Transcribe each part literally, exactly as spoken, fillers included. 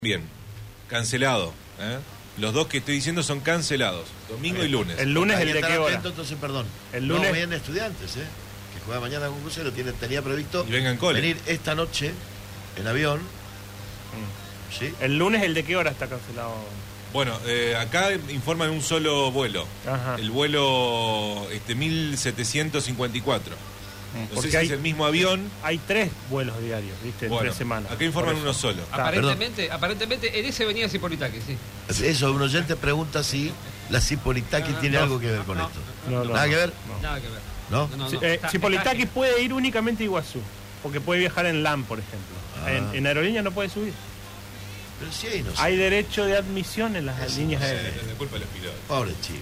Bien, cancelado. ¿eh? Los dos que estoy diciendo son cancelados, domingo y lunes. El lunes, Hay ¿el que de qué estar hora? atento, entonces, perdón. El lunes. No, vienen estudiantes, ¿eh? Que juega mañana con Crucero, tiene, tenía previsto Y vengan cole. venir esta noche en avión. Mm. ¿Sí? El lunes, ¿el de qué hora está cancelado? Bueno, eh, acá informan un solo vuelo. Ajá. El vuelo este, mil setecientos cincuenta y cuatro. No Porque sé si hay- es el mismo avión. Hay tres vuelos diarios, ¿viste? En Bueno, tres semanas. acá informan Por uno eso. solo. Ah, Aparentemente, aparentemente en ese venía Cipolitaki, sí. Eso, un oyente pregunta si la Cipolitaki No, no, tiene no, algo que ver con no, esto. No, no, ¿Nada no. que ver? Nada que ver. ¿No? No, no, Sí, no. eh, Está- Cipolitaki está- puede ir únicamente a Iguazú, porque puede viajar en LAM, por ejemplo. Ah. En, en aerolínea no puede subir. Pero sí, hay, no sé. Hay derecho de admisión en las Eso líneas no sé. aéreas. Es de culpa de los pilotos. Pobre chico.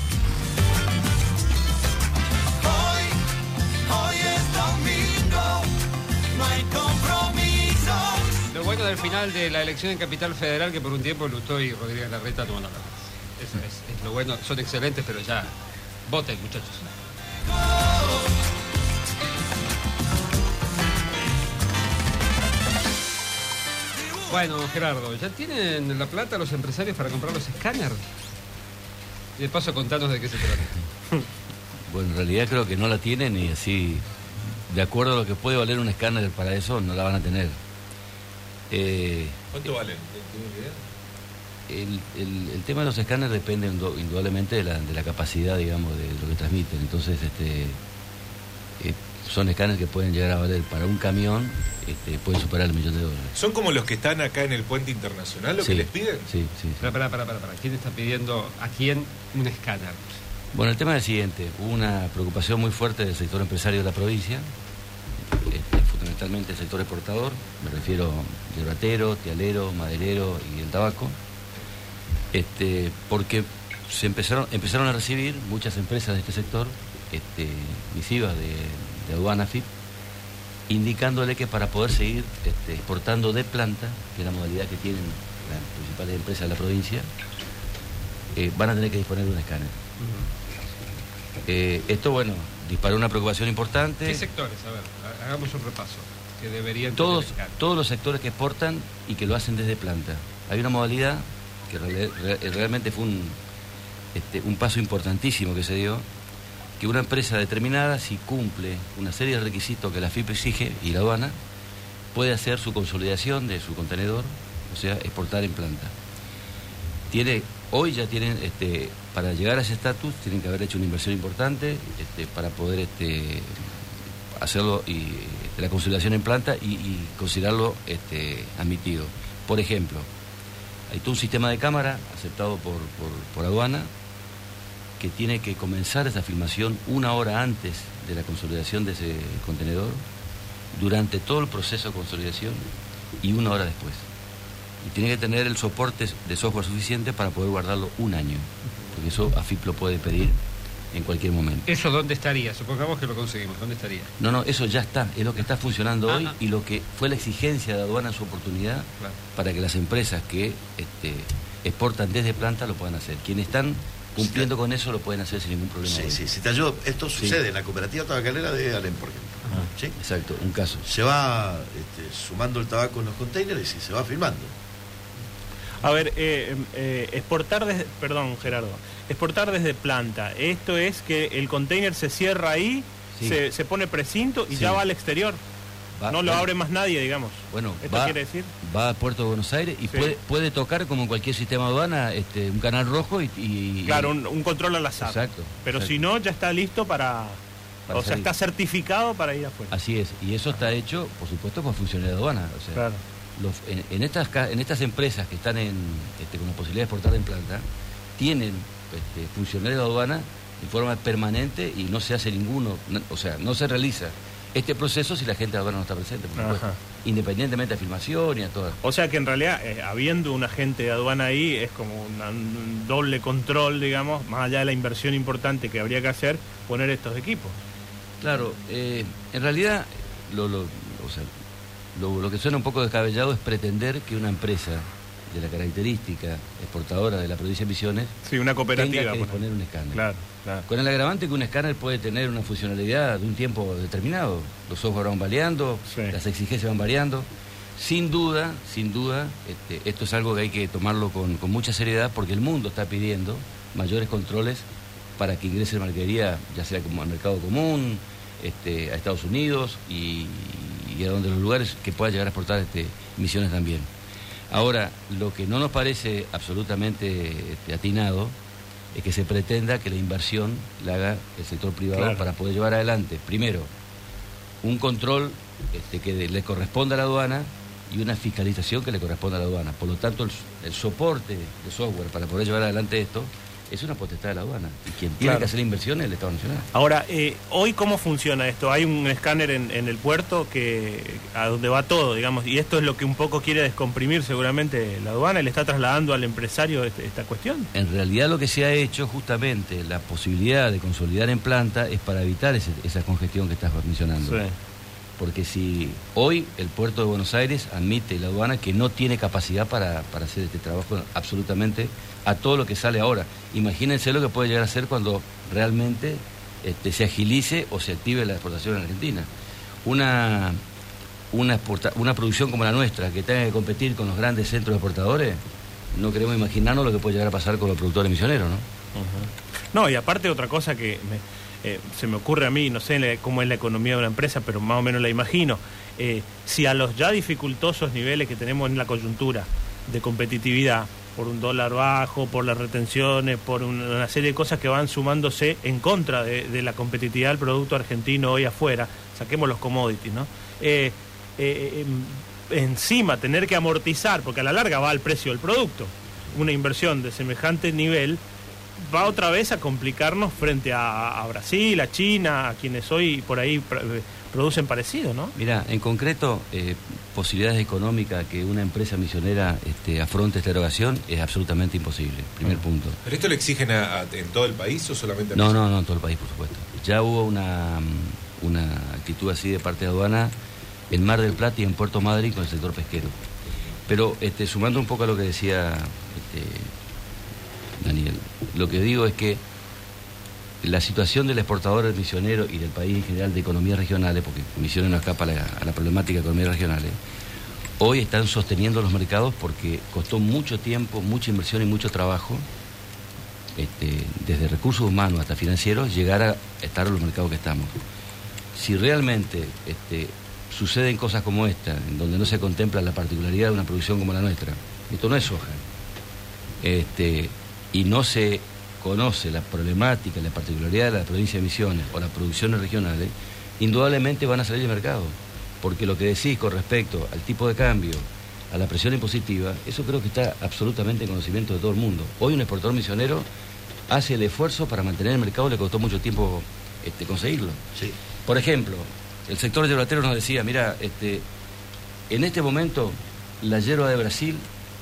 Hoy, hoy es domingo, no hay compromiso. Lo bueno del final de la elección en Capital Federal, que por un tiempo Lustó y Rodríguez Larreta toman la plaza. Eso es, es lo bueno. Son excelentes, pero ya voten, muchachos. Bueno, Gerardo, ¿ya tienen la plata los empresarios para comprar los escáneres? Y de paso contanos de qué se trata. Bueno, en realidad creo que no la tienen y así, de acuerdo a lo que puede valer un escáner para eso, no la van a tener. Eh, ¿Cuánto valen? ¿Tienen idea? el, el- el tema de los escáneres depende indo- indudablemente de la, de la capacidad, digamos, de lo que transmiten. Entonces, este, eh, son escáneres que pueden llegar a valer para un camión, este, pueden superar el millón de dólares. ¿Son como los que están acá en el puente internacional lo Sí, que les piden? Sí, sí, sí. Para, para, para, para, para. ¿Quién está pidiendo a quién un escáner? Bueno, el tema es el siguiente. Hubo una preocupación muy fuerte del sector empresario de la provincia, este, fundamentalmente el sector exportador, me refiero a hierbatero, tialero, maderero y el tabaco, este, porque se empezaron, empezaron a recibir muchas empresas de este sector este, misivas de, de aduana F I P, indicándole que para poder seguir este, exportando de planta, que es la modalidad que tienen las principales empresas de la provincia, eh, van a tener que disponer de un escáner. Eh, esto, bueno, disparó una preocupación importante. ¿Qué sectores? A ver, ha- hagamos un repaso. Que deberían Todos, tener escáner. todos los sectores que exportan y que lo hacen desde planta. Hay una modalidad que real- re- realmente fue un, este, un paso importantísimo que se dio, que una empresa determinada, si cumple una serie de requisitos que la F I P exige y la aduana, puede hacer su consolidación de su contenedor, o sea, exportar en planta. Tiene, hoy ya tienen, este, para llegar a ese estatus, tienen que haber hecho una inversión importante este, para poder este, hacerlo y este, la consolidación en planta y, y considerarlo este, admitido. Por ejemplo, hay todo un sistema de cámara aceptado por, por, por aduana que tiene que comenzar esa filmación una hora antes de la consolidación de ese contenedor, durante todo el proceso de consolidación y una hora después. Y tiene que tener el soporte de software suficiente para poder guardarlo un año, porque eso A F I P lo puede pedir en cualquier momento. ¿Eso dónde estaría? Supongamos que lo conseguimos. ¿Dónde estaría? No, no, eso ya está, es lo que está funcionando Ah, hoy ah. y lo que fue la exigencia de aduana en su oportunidad Claro. para que las empresas que este, exportan desde planta lo puedan hacer. Quienes están cumpliendo con eso lo pueden hacer sin ningún problema. Sí, hoy. sí, si te ayudo. Esto Sí. sucede en la cooperativa tabacalera de Alem, por ejemplo. ¿Sí? Exacto, un caso. Se va este, sumando el tabaco en los containers y se va filmando. A ver, eh, eh, exportar desde, perdón Gerardo, exportar desde planta, esto es que el container se cierra ahí, Sí. se, se pone precinto y Sí. ya va al exterior, Va- no lo bueno, abre más nadie, digamos. Bueno, ¿Esto va, quiere decir? va a Puerto de Buenos Aires y Sí. puede, puede tocar como en cualquier sistema de aduana este, un canal rojo y... y- Claro, un, un control al azar. Exacto. Pero exacto. si no, ya está listo para, Para o sea, salir. está certificado para ir afuera. Así es, y eso está hecho, por supuesto, por funcionarios de aduana. O sea, Claro. los- en, en estas, ca- en estas empresas que están en, este, con la posibilidad de exportar en planta, tienen este, funcionarios de aduana en forma permanente y no se hace ninguno, no- o sea, no se realiza este proceso si la gente de aduana no está presente, por supuesto. Ajá. Independientemente de filmación y a todas. O sea que en realidad, eh, habiendo un agente de aduana ahí, es como una- un doble control, digamos, más allá de la inversión importante que habría que hacer, poner estos equipos. Claro, eh, en realidad lo, lo, o sea, lo, lo que suena un poco descabellado es pretender que una empresa de la característica exportadora de la provincia de Misiones Sí, una tenga cooperativa. que poner. disponer un escáner. Claro, claro. Con el agravante que un escáner puede tener una funcionalidad de un tiempo determinado. Los software van variando, Sí. las exigencias van variando. sin duda, sin duda, este, esto es algo que hay que tomarlo con, con mucha seriedad, porque el mundo está pidiendo mayores controles para que ingrese mercadería, ya sea como al mercado común, este, a Estados Unidos y, y a donde los lugares que pueda llegar a exportar este, emisiones también. Ahora, lo que no nos parece absolutamente este, atinado es que se pretenda que la inversión la haga el sector privado, claro, para poder llevar adelante, primero, un control este, que le corresponda a la aduana y una fiscalización que le corresponda a la aduana. Por lo tanto, el, el soporte de software para poder llevar adelante esto es una potestad de la aduana. Y quien tiene, claro, que hacer la inversión es el Estado Nacional. Ahora, eh, ¿hoy cómo funciona esto? Hay un escáner en, en el puerto que a donde va todo, digamos, y esto es lo que un poco quiere descomprimir seguramente la aduana y le está trasladando al empresario este, esta cuestión. En realidad lo que se ha hecho, justamente, la posibilidad de consolidar en planta es para evitar ese, esa congestión que estás mencionando. Sí. Porque si hoy el puerto de Buenos Aires admite la aduana que no tiene capacidad para, para hacer este trabajo absolutamente a todo lo que sale ahora. Imagínense lo que puede llegar a ser cuando realmente este, se agilice o se active la exportación en Argentina. Una, una, exporta, una producción como la nuestra, que tenga que competir con los grandes centros exportadores, no queremos imaginarnos lo que puede llegar a pasar con los productores misioneros, ¿no? Uh-huh. No, y aparte otra cosa que me, eh, se me ocurre a mí, no sé cómo es la economía de una empresa, pero más o menos la imagino. Eh, si a los ya dificultosos niveles que tenemos en la coyuntura de competitividad, por un dólar bajo, por las retenciones, por un, una serie de cosas que van sumándose en contra de, de la competitividad del producto argentino hoy afuera, saquemos los commodities, ¿no? Eh, eh, encima tener que amortizar, porque a la larga va al precio del producto, una inversión de semejante nivel va otra vez a complicarnos frente a, a Brasil, a China, a quienes hoy por ahí producen parecido, ¿no? Mira, en concreto, eh, posibilidades económicas que una empresa misionera este, afronte esta erogación es absolutamente imposible, primer uh-huh. punto. ¿Pero esto lo exigen a, a, en todo el país o solamente a No, no, no, en todo el país, por supuesto. Ya hubo una, una actitud así de parte de aduana en Mar del Plata y en Puerto Madryn con el sector pesquero. Pero este, sumando un poco a lo que decía este, Daniel, lo que digo es que la situación del exportador, del misionero y del país en general de economías regionales, porque Misiones no escapa a la, a la problemática de economías regionales, hoy están sosteniendo los mercados porque costó mucho tiempo, mucha inversión y mucho trabajo, este, desde recursos humanos hasta financieros, llegar a estar en los mercados que estamos. Si realmente este, suceden cosas como esta, en donde no se contempla la particularidad de una producción como la nuestra, esto no es soja, este, y no se conoce la problemática, la particularidad de la provincia de Misiones o las producciones regionales, indudablemente van a salir del mercado. Porque lo que decís con respecto al tipo de cambio, a la presión impositiva, eso creo que está absolutamente en conocimiento de todo el mundo. Hoy un exportador misionero hace el esfuerzo para mantener el mercado, le costó mucho tiempo este, conseguirlo. Sí. Por ejemplo, el sector yerbatero nos decía, mira, este, en este momento la yerba de Brasil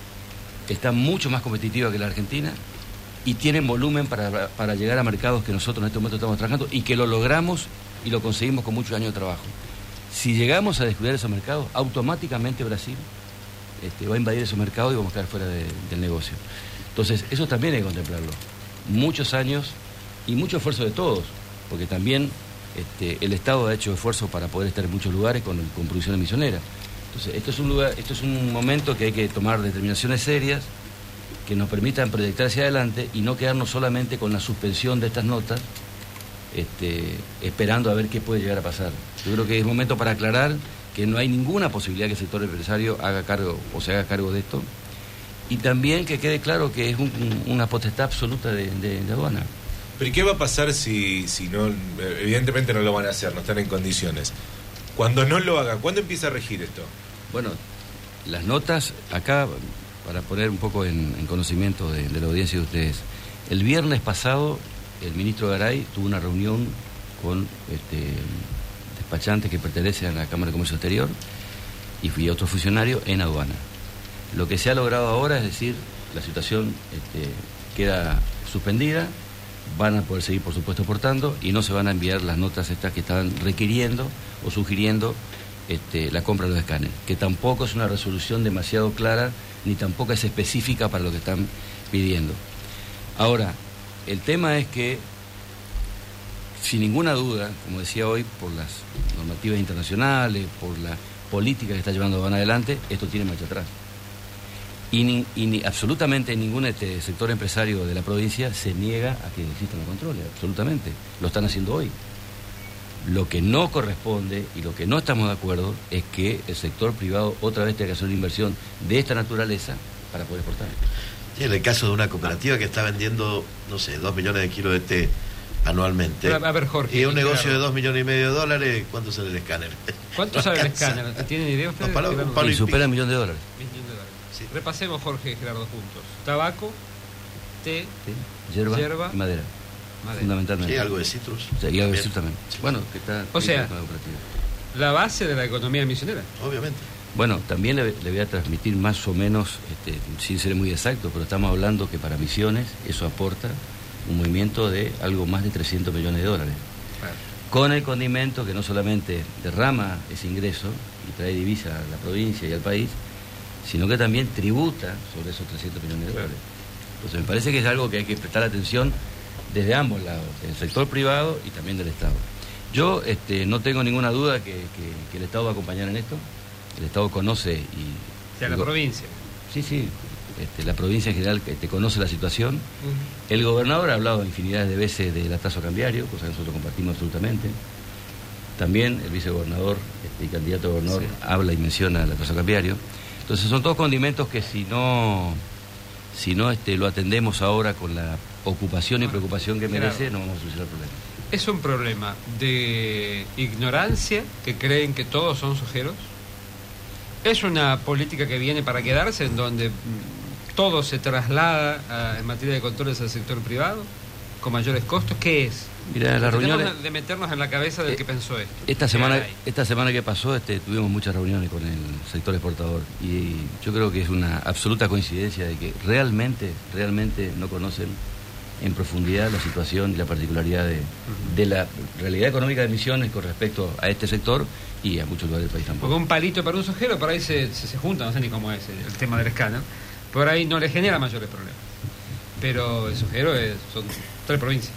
está mucho más competitiva que la Argentina, y tienen volumen para, para llegar a mercados que nosotros en este momento estamos trabajando y que lo logramos y lo conseguimos con muchos años de trabajo. Si llegamos a descuidar esos mercados, automáticamente Brasil este, va a invadir esos mercados y vamos a quedar fuera de, del negocio. Entonces, eso también hay que contemplarlo. Muchos años y mucho esfuerzo de todos, porque también este, el Estado ha hecho esfuerzo para poder estar en muchos lugares con, con producciones misioneras. Entonces, esto es un lugar, esto es un momento que hay que tomar determinaciones serias que nos permitan proyectar hacia adelante y no quedarnos solamente con la suspensión de estas notas, este, esperando a ver qué puede llegar a pasar. Yo creo que es momento para aclarar que no hay ninguna posibilidad que el sector empresario haga cargo o se haga cargo de esto, y también que quede claro que es un, una potestad absoluta de, de, de aduana. ¿Pero y qué va a pasar si, si no, evidentemente no lo van a hacer, no están en condiciones? Cuando no lo hagan, ¿cuándo empieza a regir esto? Bueno, las notas acá, para poner un poco en, en conocimiento de, de la audiencia de ustedes, el viernes pasado el ministro Garay tuvo una reunión con este, despachantes que pertenecen a la Cámara de Comercio Exterior y fui a otro funcionario en aduana. Lo que se ha logrado ahora es decir, la situación este, queda suspendida, van a poder seguir por supuesto exportando y no se van a enviar las notas estas que estaban requiriendo o sugiriendo este, la compra de los escáneres, que tampoco es una resolución demasiado clara ni tampoco es específica para lo que están pidiendo. Ahora, el tema es que, sin ninguna duda, como decía hoy, por las normativas internacionales, por la políticas que está llevando Van adelante, esto tiene marcha atrás. Y, ni, y ni, absolutamente ningún este, sector empresario de la provincia se niega a que existan los controles, absolutamente. Lo están haciendo hoy. Lo que no corresponde y lo que no estamos de acuerdo es que el sector privado otra vez tenga que hacer una inversión de esta naturaleza para poder exportar. Sí, en el caso de una cooperativa que está vendiendo, no sé, dos millones de kilos de té anualmente. Pero, a ver, Jorge. Y un negocio claro. de dos millones y medio de dólares, ¿cuánto sale el escáner? ¿Cuánto No sale el alcanza. escáner? ¿Tienen idea ustedes? No, palo- Gerardo? un palo Y supera el millón de dólares. Millón de dólares. Sí. Repasemos, Jorge y Gerardo, juntos. Tabaco, té, ¿Sí? Hierba, Hierba, y madera, madera. fundamentalmente. Sí, algo de citrus. O sea, y algo de También. citrus también. Bueno, que está O sea, con la cooperativa. La base de la economía misionera. Obviamente. Bueno, también le, le voy a transmitir más o menos, este, sin ser muy exacto, pero estamos hablando que para Misiones eso aporta un movimiento de algo más de trescientos millones de dólares. Claro. Con el condimento que no solamente derrama ese ingreso y trae divisa a la provincia y al país, sino que también tributa sobre esos trescientos millones de dólares. Entonces me parece que es algo que hay que prestar atención desde ambos lados, del sector privado y también del Estado. Yo este, no tengo ninguna duda que, que, que el Estado va a acompañar en esto. El Estado conoce y... O sea, la provincia. Sí, sí, este, la provincia en general este, conoce la situación. Uh-huh. El gobernador ha hablado infinidad de veces del atraso cambiario, cosa que nosotros compartimos absolutamente. También el vicegobernador este, y candidato a gobernador sí. habla y menciona el atraso cambiario. Entonces son todos condimentos que si no, si no este, lo atendemos ahora con la ocupación y preocupación que merece, claro. no vamos a solucionar el problema. ¿Es un problema de ignorancia, que creen que todos son sojeros? ¿Es una política que viene para quedarse, en donde todo se traslada a, en materia de controles al sector privado, con mayores costos? ¿Qué es? Mira, las reuniones... de meternos en la cabeza del eh, que pensó esto. Esta semana, esta semana que pasó este, tuvimos muchas reuniones con el sector exportador y yo creo que es una absoluta coincidencia de que realmente, realmente no conocen en profundidad la situación y la particularidad de, uh-huh. de la realidad económica de Misiones con respecto a este sector y a muchos lugares del país tampoco. Porque un palito para un sojero, por ahí se, se, se junta, no sé ni cómo es el, el tema del escáner, por ahí no le genera mayores problemas. Pero el sojero es, son tres provincias.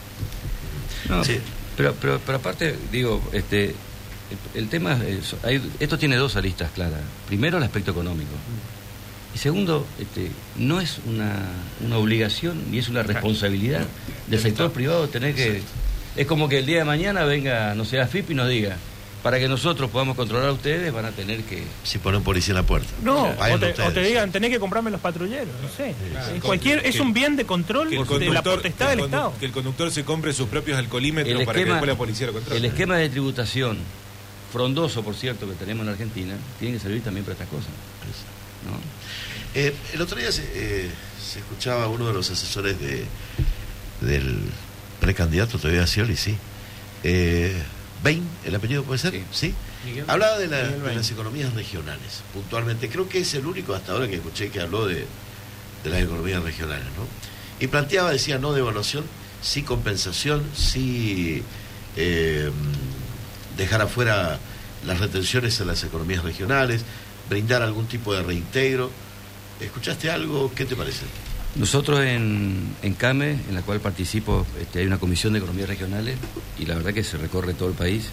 No, sí. pero, pero, pero aparte, digo, este, el, el tema, es, hay, esto tiene dos aristas claras. Primero, el aspecto económico. Y segundo, este, no es una, una obligación ni es una responsabilidad del sector privado tener que... Es como que el día de mañana venga, no sé, A F I P y nos diga, para que nosotros podamos controlar a ustedes van a tener que... Si ponen un policía en la puerta. No, o te, o te digan, tenés que comprarme los patrulleros, no sé. Claro. Cualquier, es un bien de control de la potestad del Estado. Que el conductor se compre sus propios alcoholímetros el para esquema, que después la policía lo controle. El esquema de tributación, frondoso por cierto, que tenemos en Argentina, tiene que servir también para estas cosas. ¿No? Eh, el otro día se, eh, se escuchaba a uno de los asesores de del precandidato, todavía Scioli, sí. Eh, Bain, ¿el apellido puede ser? Sí. ¿Sí? Hablaba de, la, de las economías regionales, puntualmente. Creo que es el único hasta ahora que escuché que habló de, de las economías regionales, ¿no? Y planteaba, decía, no devaluación, sí compensación, sí eh, dejar afuera las retenciones en las economías regionales, brindar algún tipo de reintegro. ¿Escuchaste algo? ¿Qué te parece? Nosotros en, en CAME, en la cual participo, este, hay una comisión de economías regionales y la verdad que se recorre todo el país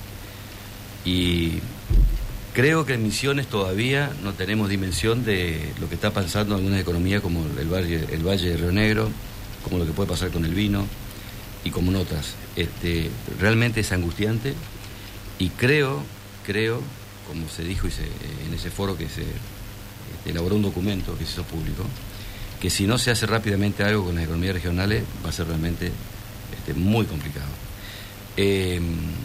y creo que en Misiones todavía no tenemos dimensión de lo que está pasando en algunas economías como el Valle, el Valle de Río Negro, como lo que puede pasar con el vino y como en otras. Este, realmente es angustiante y creo, creo, como se dijo y se, en ese foro que se este, elaboró un documento que se hizo público, que si no se hace rápidamente algo con las economías regionales va a ser realmente este, muy complicado. Eh,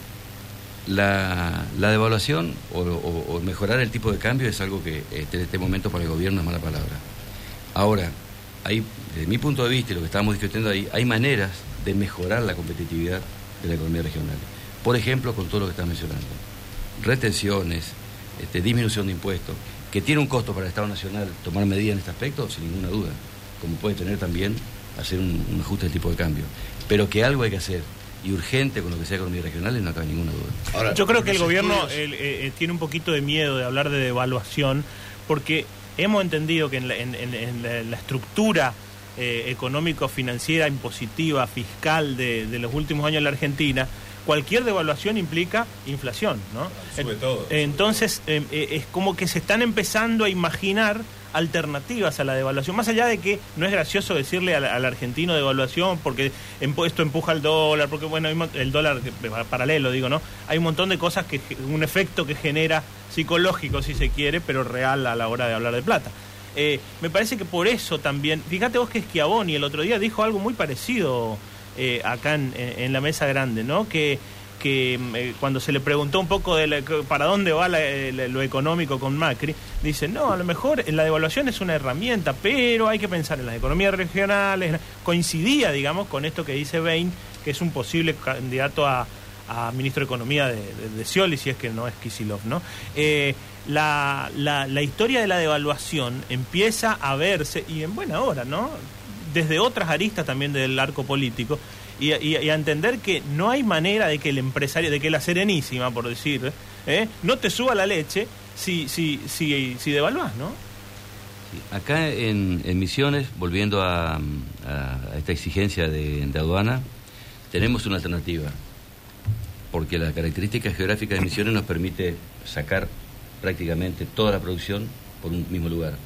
la, la devaluación o, o, o mejorar el tipo de cambio es algo que este, en este momento para el gobierno es mala palabra. Ahora, hay, desde mi punto de vista y lo que estábamos discutiendo ahí, hay maneras de mejorar la competitividad de la economía regional. Por ejemplo, con todo lo que estás mencionando. Retenciones, este, disminución de impuestos, que tiene un costo para el Estado Nacional tomar medidas en este aspecto, sin ninguna duda, como puede tener también hacer un, un ajuste del tipo de cambio. Pero que algo hay que hacer, y urgente con lo que sea economías regionales, no cabe ninguna duda. Ahora, yo creo que el gobierno eh, eh, tiene un poquito de miedo de hablar de devaluación, porque hemos entendido que en la, en, en, en la, la estructura eh, económico-financiera, impositiva, fiscal de, de los últimos años en la Argentina, cualquier devaluación implica inflación, ¿no? Sube todo. Entonces, eh, eh, es como que se están empezando a imaginar alternativas a la devaluación, más allá de que no es gracioso decirle al, al argentino devaluación porque esto empuja el dólar, porque bueno, el dólar paralelo, digo, ¿no? Hay un montón de cosas, que un efecto que genera psicológico, si se quiere, pero real a la hora de hablar de plata. Eh, me parece que por eso también, fíjate vos que Schiavoni el otro día dijo algo muy parecido eh, acá en, en la mesa grande, ¿no? Que que eh, cuando se le preguntó un poco de la, para dónde va la, la, lo económico con Macri, dice, no, a lo mejor la devaluación es una herramienta, pero hay que pensar en las economías regionales. Coincidía, digamos, con esto que dice Bain, que es un posible candidato a, a ministro de Economía de, de, de Scioli, si es que no es Kicillof, ¿no? Eh, la, la, la historia de la devaluación empieza a verse, y en buena hora, ¿no?, desde otras aristas también del arco político, Y, y, y a entender que no hay manera de que el empresario, de que la Serenísima, por decir, ¿eh? no te suba la leche si si si, si devaluás, ¿no? Sí. Acá en, en Misiones, volviendo a, a esta exigencia de, de aduana, tenemos una alternativa, porque la característica geográfica de Misiones nos permite sacar prácticamente toda la producción por un mismo lugar.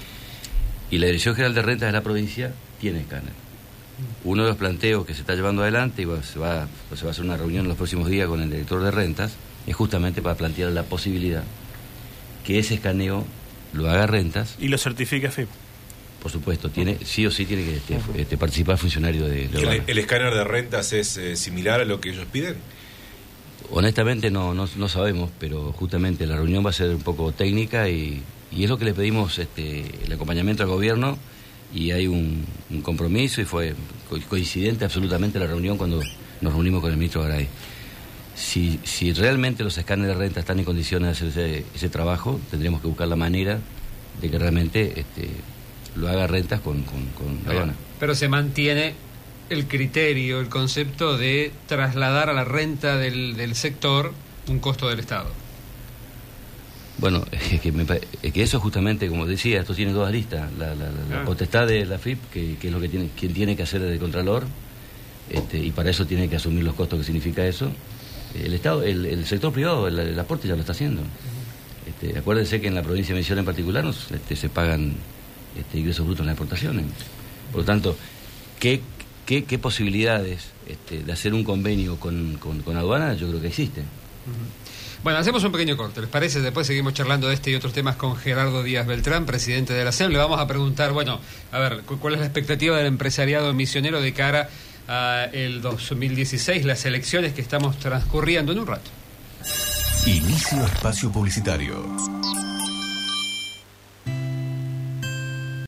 Y la Dirección General de Rentas de la provincia tiene escáner. Uno de los planteos que se está llevando adelante, y va, se, va, se va a hacer una reunión en los próximos días con el director de rentas, es justamente para plantear la posibilidad que ese escaneo lo haga rentas. Y lo certifique F I P. Por supuesto, tiene, sí o sí tiene que este, uh-huh. este, participar funcionario de, de el, ¿El escáner de rentas es eh, similar a lo que ellos piden? Honestamente no, no, no sabemos, pero justamente la reunión va a ser un poco técnica y, y es lo que le pedimos, este, el acompañamiento al gobierno. Y hay un, un compromiso, y fue coincidente absolutamente la reunión cuando nos reunimos con el ministro Garay. Si, si realmente los escáneres de renta están en condiciones de hacer ese, ese trabajo, tendríamos que buscar la manera de que realmente este, lo haga rentas con, con, con la aduana. Pero se mantiene el criterio, el concepto de trasladar a la renta del, del sector un costo del Estado. Bueno, es que, me, es que eso justamente, como decía, esto tiene dos aristas. La, la, la ah. potestad de la F I P, que, que es lo que tiene, quien tiene que hacer el Contralor, este, y para eso tiene que asumir los costos que significa eso. El Estado, el, el sector privado, el, el aporte ya lo está haciendo. Este, acuérdense que en la provincia de Misiones en particular nos, este, se pagan este, ingresos brutos en las exportaciones. Por lo tanto, ¿qué, qué, qué posibilidades este, de hacer un convenio con, con, con aduana? Yo creo que existen. Uh-huh. Bueno, hacemos un pequeño corte, ¿les parece? Después seguimos charlando de este y otros temas con Gerardo Díaz Beltrán, presidente de la C E M. Le vamos a preguntar, bueno, a ver, ¿cuál es la expectativa del empresariado misionero de cara a el dos mil dieciséis, las elecciones que estamos transcurriendo en un rato? Inicio espacio publicitario.